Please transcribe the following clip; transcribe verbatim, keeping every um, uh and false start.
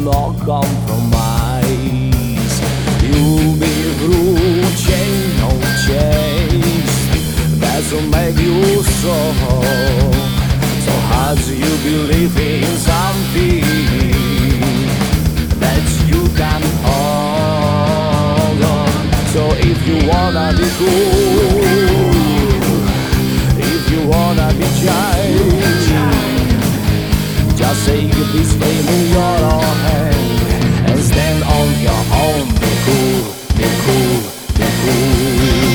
no compromise. You'll be through change, no change. That'll make you so. So hard you believe in something that you can hold on. So if you wanna be cool, if you wanna be giant, just take this flame in your own hand and stand on your own. Be cool, be cool, be cool.